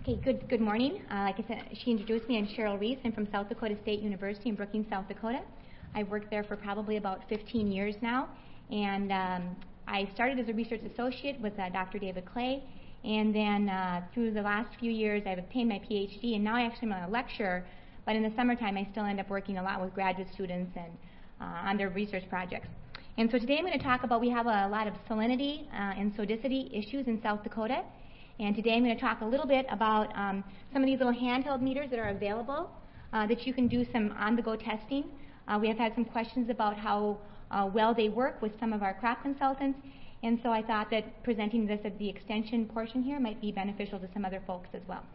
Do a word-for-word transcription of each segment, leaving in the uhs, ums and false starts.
Okay, good good morning. Uh, like I said, she introduced me. I'm Cheryl Reese. I'm from South Dakota State University in Brookings, South Dakota. I've worked there for probably about fifteen years now, and um, I started as a research associate with uh, Doctor David Clay, and then uh, through the last few years I've obtained my P H D, and now I actually am a lecturer, but in the summertime I still end up working a lot with graduate students and uh, on their research projects. And so today I'm going to talk about, we have a lot of salinity uh, and sodicity issues in South Dakota. And today I'm going to talk a little bit about um, some of these little handheld meters that are available uh, that you can do some on-the-go testing. Uh, we have had some questions about how uh, well they work with some of our crop consultants, and so I thought that presenting this at the extension portion here might be beneficial to some other folks as well.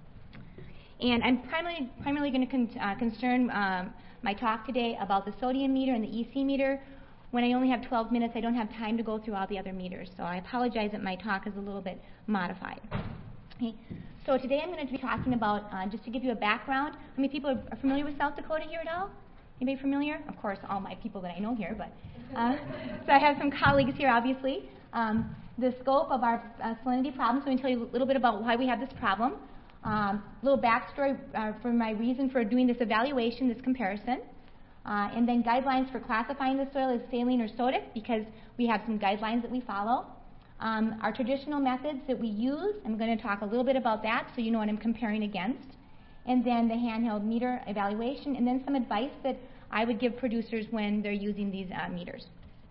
And I'm primarily, primarily going to con uh, concern um, my talk today about the sodium meter and the E C meter. When I only have twelve minutes, I don't have time to go through all the other meters, so I apologize that my talk is a little bit modified. Okay. So today I'm going to be talking about, uh, just to give you a background, how many people are familiar with South Dakota here at all? Anybody familiar? Of course, all my people that I know here, but uh, so I have some colleagues here, obviously. Um, the scope of our uh, salinity problem, so I'm going to tell you a little bit about why we have this problem. A um, little backstory uh, for my reason for doing this evaluation, this comparison. Uh, and then guidelines for classifying the soil as saline or sodic, because we have some guidelines that we follow. Um, our traditional methods that we use, I'm going to talk a little bit about that so you know what I'm comparing against. And then the handheld meter evaluation, and then some advice that I would give producers when they're using these uh, meters.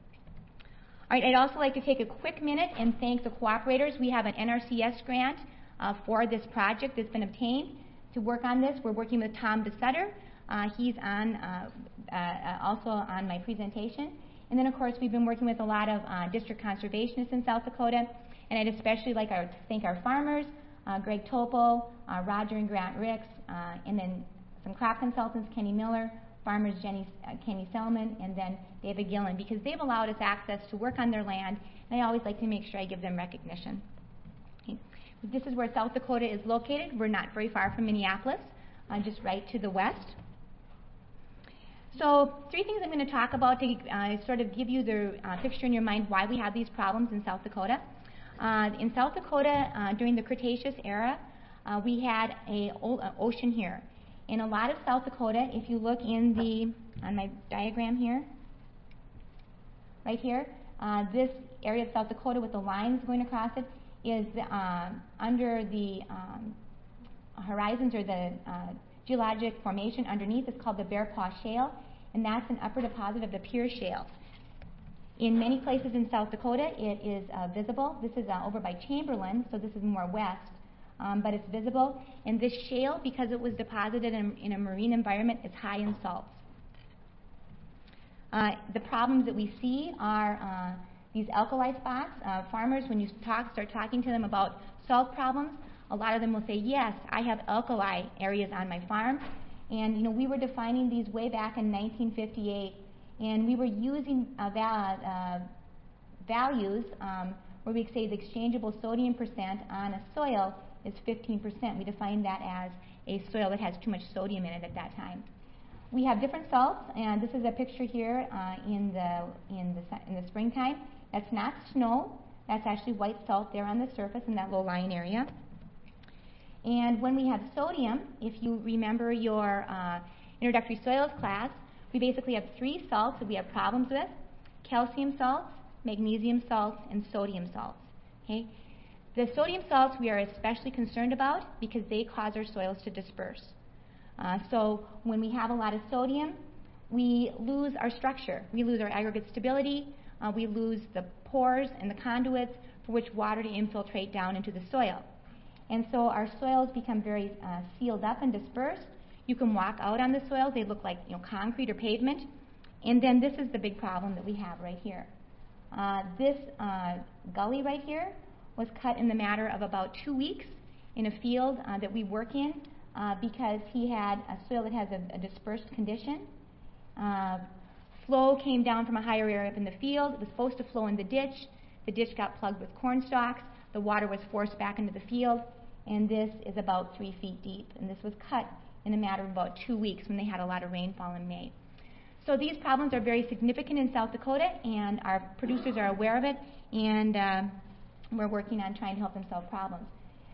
All right, I'd also like to take a quick minute and thank the cooperators. We have an N R C S grant uh, for this project that's been obtained to work on this. We're working with Tom Besutter. Uh, he's on uh, uh, also on my presentation. And then, of course, we've been working with a lot of uh, district conservationists in South Dakota. And I'd especially like our, to thank our farmers, uh, Greg Topo, uh, Roger and Grant Ricks, uh, and then some crop consultants, Kenny Miller, farmers Jenny, uh, Kenny Selman, and then David Gillen, because they've allowed us access to work on their land. And I always like to make sure I give them recognition. Okay. This is where South Dakota is located. We're not very far from Minneapolis, uh, just right to the west. So three things I'm going to talk about to uh, sort of give you the uh, picture in your mind why we have these problems in South Dakota. Uh, in South Dakota, uh, during the Cretaceous era, uh, we had a o uh, ocean here. In a lot of South Dakota, if you look in the, on my diagram here, right here, uh, this area of South Dakota with the lines going across it is uh, under the um, horizons or the uh, geologic formation underneath. Is called the Bear Paw Shale, and that's an upper deposit of the Pierce Shale. In many places in South Dakota, it is uh, visible. This is uh, over by Chamberlain, so this is more west, um, but it's visible. And this shale, because it was deposited in, in a marine environment, is high in salts. Uh, the problems that we see are uh, these alkali spots. Uh, farmers, when you talk, start talking to them about salt problems, a lot of them will say, yes, I have alkali areas on my farm. And, you know, we were defining these way back in nineteen fifty-eight, and we were using uh, val uh, values um, where we say the exchangeable sodium percent on a soil is fifteen percent. We defined that as a soil that has too much sodium in it at that time. We have different salts, and this is a picture here uh, in, the, in, the, in the springtime. That's not snow. That's actually white salt there on the surface in that low-lying area. And when we have sodium, if you remember your uh, introductory soils class, we basically have three salts that we have problems with: calcium salts, magnesium salts, and sodium salts. Okay? The sodium salts we are especially concerned about because they cause our soils to disperse. Uh, so when we have a lot of sodium, we lose our structure. We lose our aggregate stability. Uh, we lose the pores and the conduits for which water to infiltrate down into the soil. And so our soils become very uh, sealed up and dispersed. You can walk out on the soils. They look like, you know, concrete or pavement. And then this is the big problem that we have right here. Uh, this uh, gully right here was cut in the matter of about two weeks in a field uh, that we work in uh, because he had a soil that has a, a dispersed condition. Uh, flow came down from a higher area up in the field. It was supposed to flow in the ditch. The ditch got plugged with corn stalks. The water was forced back into the field, and this is about three feet deep. And this was cut in a matter of about two weeks when they had a lot of rainfall in May. So these problems are very significant in South Dakota, and our producers are aware of it, and uh, we're working on trying to help them solve problems.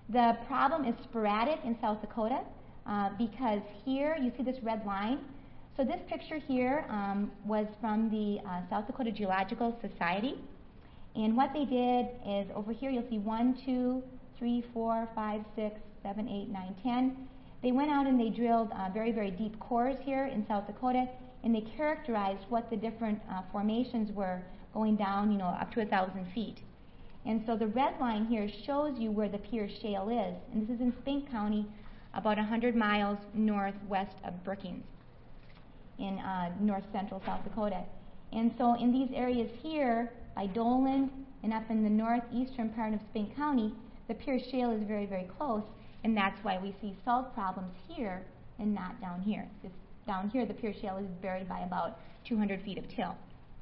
The problem is sporadic in South Dakota uh, because here you see this red line. So this picture here um, was from the uh, South Dakota Geological Society. And what they did is over here you'll see one, two, three, four, five, six, seven, eight, nine, ten. They went out and they drilled uh, very, very deep cores here in South Dakota, and they characterized what the different uh, formations were going down, you know, up to a thousand feet. And so the red line here shows you where the Pierce Shale is, and this is in Spink County, about one hundred miles northwest of Brookings, in uh, north central South Dakota. And so in these areas here, by Dolan and up in the northeastern part of Spink County, the Pierce Shale is very, very close, and that's why we see salt problems here and not down here. This, down here, the Pierce Shale is buried by about two hundred feet of till.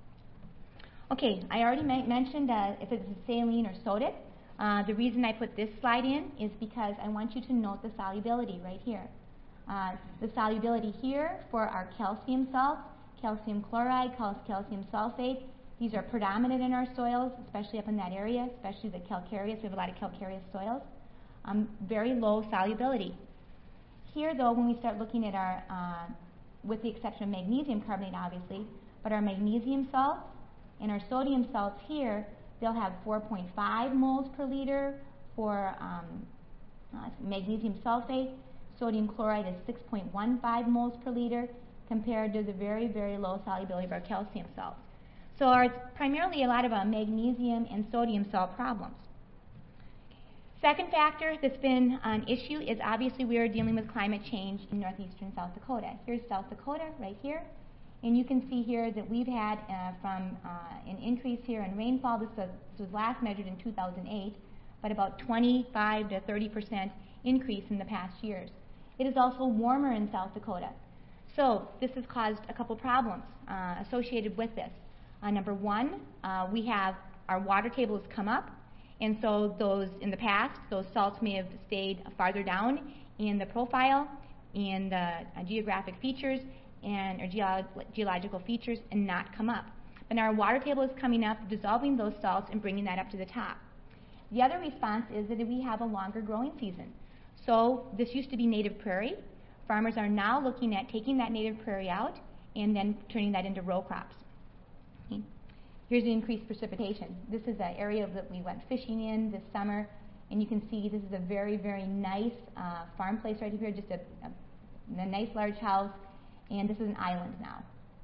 Okay, I already ma mentioned uh, if it's saline or sodic. Uh, the reason I put this slide in is because I want you to note the solubility right here. Uh, the solubility here for our calcium salts, calcium chloride, cal calcium sulfate, these are predominant in our soils, especially up in that area, especially the calcareous. We have a lot of calcareous soils. Um, very low solubility. Here, though, when we start looking at our, uh, with the exception of magnesium carbonate, obviously, but our magnesium salts and our sodium salts here, they'll have four point five moles per liter for um, uh, magnesium sulfate. Sodium chloride is six point one five moles per liter compared to the very, very low solubility of our calcium salts. So our, it's primarily a lot of uh, magnesium and sodium salt problems. Second factor that's been an issue is obviously we are dealing with climate change in northeastern South Dakota. Here's South Dakota right here. And you can see here that we've had uh, from uh, an increase here in rainfall. This was, this was last measured in two thousand eight, but about twenty-five to thirty percent increase in the past years. It is also warmer in South Dakota. So this has caused a couple problems uh, associated with this. Uh, number one, uh, we have our water table has come up, and so those in the past, those salts may have stayed farther down in the profile, in the uh, geographic features, and or geolo geological features, and not come up. But now our water table is coming up, dissolving those salts and bringing that up to the top. The other response is that we have a longer growing season. So this used to be native prairie. Farmers are now looking at taking that native prairie out and then turning that into row crops. Okay. Here's the increased precipitation. This is an area that we went fishing in this summer, and you can see this is a very, very nice uh, farm place right here, just a, a, a nice large house. And this is an island now.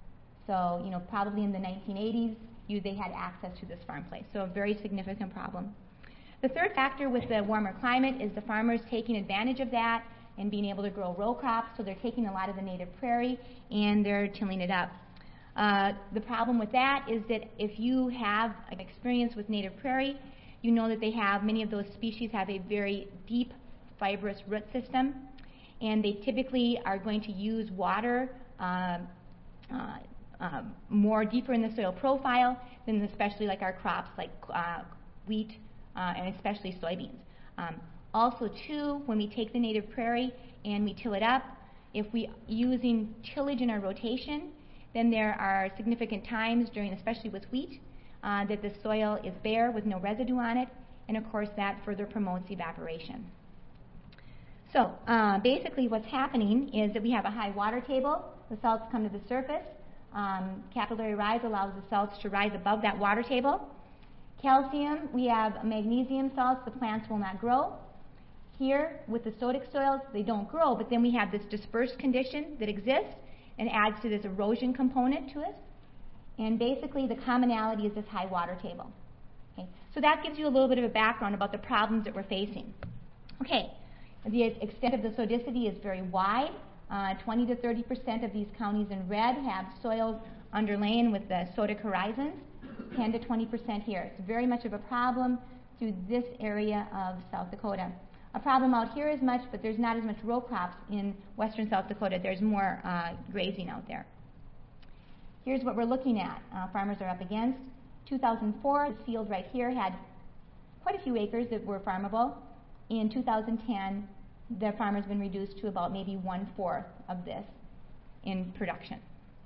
So, you know, probably in the nineteen eighties, you, they had access to this farm place. So a very significant problem. The third factor with the warmer climate is the farmers taking advantage of that and being able to grow row crops. So they're taking a lot of the native prairie and they're tilling it up. Uh, the problem with that is that if you have an experience with native prairie, you know that they have, many of those species have a very deep, fibrous root system. And they typically are going to use water uh, uh, uh, more deeper in the soil profile than especially like our crops like uh, wheat uh, and especially soybeans. Um, also, too, when we take the native prairie and we till it up, if we using tillage in our rotation, then there are significant times during, especially with wheat, uh, that the soil is bare with no residue on it, and of course that further promotes evaporation. So uh, basically what's happening is that we have a high water table. The salts come to the surface. Um, capillary rise allows the salts to rise above that water table. Calcium, we have magnesium salts. The plants will not grow. Here, with the sodic soils, they don't grow, but then we have this dispersed condition that exists and adds to this erosion component to it. And basically the commonality is this high water table. Okay. So that gives you a little bit of a background about the problems that we're facing. Okay. The extent of the sodicity is very wide. Uh, twenty to thirty percent of these counties in red have soils underlain with the sodic horizons, ten to twenty percent here. It's very much of a problem through this area of South Dakota. A problem out here is much, but there's not as much row crops in western South Dakota. There's more uh, grazing out there. Here's what we're looking at. Uh, farmers are up against. two thousand four, this field right here had quite a few acres that were farmable. In two thousand ten, the farmer's been reduced to about maybe one-fourth of this in production.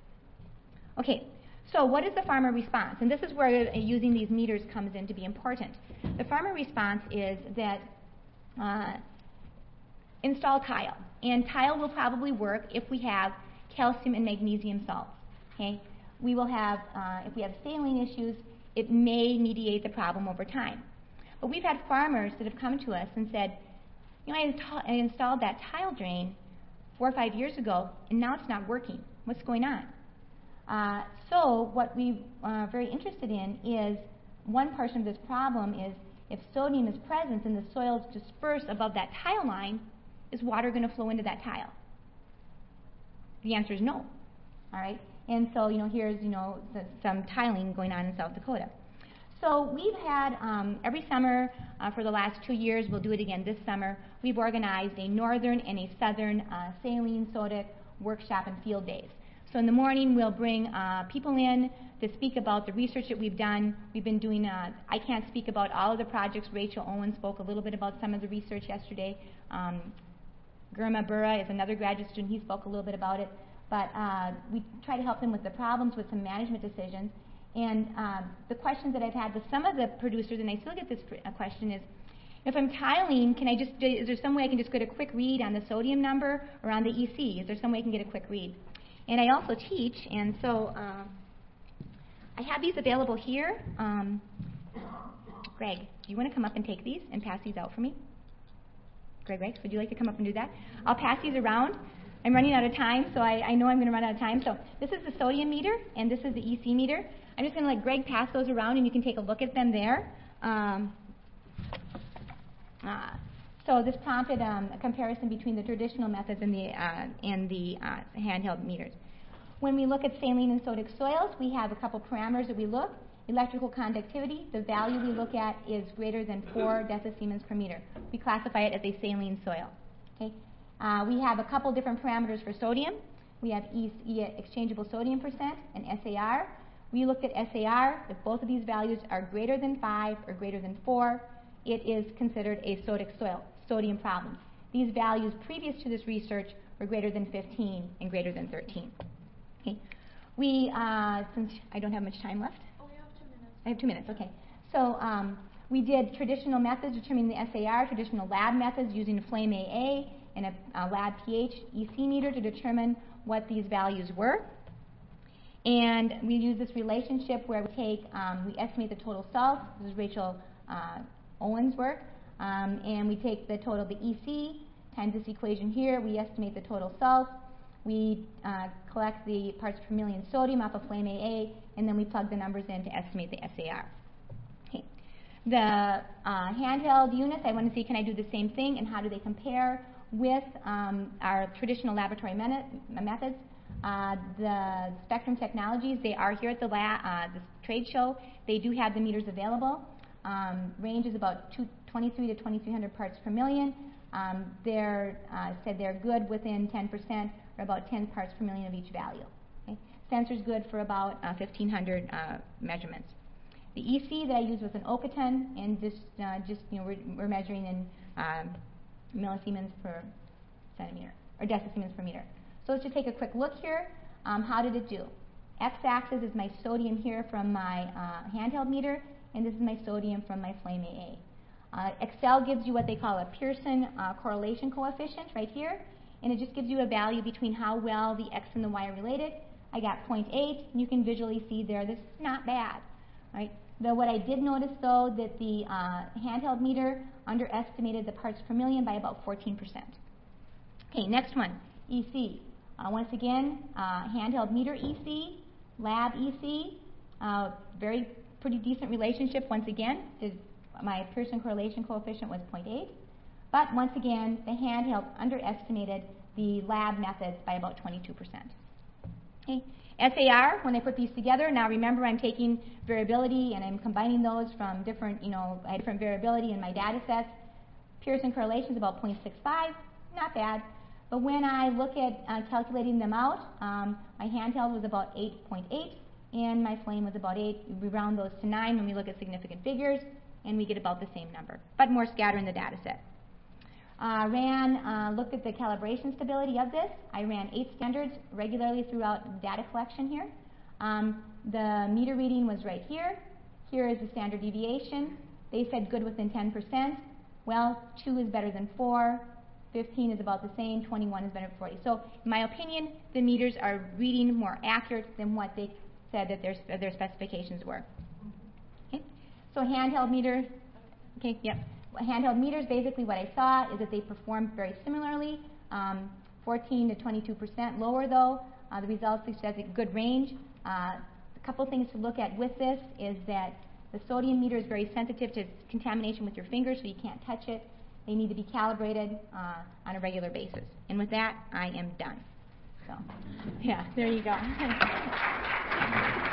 Okay, so what is the farmer response? And this is where uh, using these meters comes in to be important. The farmer response is that uh, install tile. And tile will probably work if we have calcium and magnesium salts. Okay? We will have, uh, if we have saline issues, it may mediate the problem over time. But we've had farmers that have come to us and said, you know, I, install, I installed that tile drain four or five years ago, and now it's not working. What's going on? Uh, so what we are very interested in is, one portion of this problem is, if sodium is present and the soils disperse above that tile line, is water going to flow into that tile? The answer is no. All right? And so, you know, here's, you know, the, some tiling going on in South Dakota. So we've had, um, every summer uh, for the last two years, we'll do it again this summer, we've organized a northern and a southern uh, saline sodic workshop and field days. So in the morning, we'll bring uh, people in to speak about the research that we've done. We've been doing, uh, I can't speak about all of the projects. Rachel Owen spoke a little bit about some of the research yesterday. Um, Gurma Burra is another graduate student. He spoke a little bit about it. But uh, we try to help them with the problems, with some management decisions. And uh, the questions that I've had with some of the producers, and I still get this uh, question, is, if I'm tiling, can I just, is there some way I can just get a quick read on the sodium number or on the E C? Is there some way I can get a quick read? And I also teach, and so uh, I have these available here. Um, Greg, do you want to come up and take these and pass these out for me? Greg, Greg, would you like to come up and do that? I'll pass these around. I'm running out of time, so I, I know I'm going to run out of time. So this is the sodium meter, and this is the E C meter. I'm just going to let Greg pass those around, and you can take a look at them there. Um, uh, so this prompted um, a comparison between the traditional methods and the, uh, and the uh, handheld meters. When we look at saline and sodic soils, we have a couple parameters that we look. Electrical conductivity, the value we look at is greater than four decisiemens per meter. We classify it as a saline soil. Okay? Uh, we have a couple different parameters for sodium. We have e e exchangeable sodium percent and S A R. We looked at S A R. If both of these values are greater than five or greater than four, it is considered a sodic soil, sodium problem. These values previous to this research were greater than fifteen and greater than thirteen. Okay. We, uh, since I don't have much time left. Oh, we have two minutes. I have two minutes, okay. So um, we did traditional methods determining the S A R, traditional lab methods using a flame A A and a, a lab pH E C meter to determine what these values were. And we use this relationship where we take, um, we estimate the total salts. This is Rachel uh, Owen's work. Um, and we take the total of the E C times this equation here. We estimate the total salts. We uh, collect the parts per million sodium off of flame A A, and then we plug the numbers in to estimate the S A R. Okay. The uh, handheld units, I want to see, can I do the same thing, and how do they compare with um, our traditional laboratory methods? Uh, the Spectrum Technologies, they are here at the, lab, uh, the trade show. They do have the meters available. Um, range is about two, twenty-three to twenty-three hundred parts per million. Um, they're uh, said they're good within ten percent, or about ten parts per million of each value. Okay? Sensor's good for about uh, fifteen hundred uh, measurements. The E C that I use was an Okoton, and just, uh, just you know, we're, we're measuring in um, millisiemens per centimeter, or decisiemens per meter. So let's just take a quick look here. Um, how did it do? X-axis is my sodium here from my uh, handheld meter, and this is my sodium from my flame A A. Uh, Excel gives you what they call a Pearson uh, correlation coefficient right here, and it just gives you a value between how well the X and the Y are related. I got zero point eight, and you can visually see there this is not bad. Right? Though what I did notice, though, that the uh, handheld meter underestimated the parts per million by about fourteen percent. Okay, next one, E C. Uh, once again, uh, handheld meter E C, lab E C, uh, very pretty decent relationship. Once again, the, my Pearson correlation coefficient was zero point eight. But once again, the handheld underestimated the lab methods by about twenty-two percent. Okay. S A R, when I put these together, now remember I'm taking variability and I'm combining those from different, you know, different variability in my data sets. Pearson correlation is about zero point six five, not bad. But when I look at uh, calculating them out, um, my handheld was about eight point eight, and my flame was about eight. We round those to nine when we look at significant figures, and we get about the same number, but more scatter in the data set. Uh, ran, uh, looked at the calibration stability of this. I ran eight standards regularly throughout data collection here. Um, the meter reading was right here. Here is the standard deviation. They said good within ten percent. well, two is better than four, fifteen is about the same, twenty-one is better than forty. So in my opinion, the meters are reading more accurate than what they said that their, their specifications were. Okay. So handheld meter, okay, yep. Handheld meters, basically what I saw is that they perform very similarly, um, fourteen to twenty-two percent lower though. Uh, the results suggest a good range. Uh, a couple things to look at with this is that the sodium meter is very sensitive to contamination with your fingers, so you can't touch it. They need to be calibrated uh, on a regular basis. And with that, I am done. So, yeah, there you go.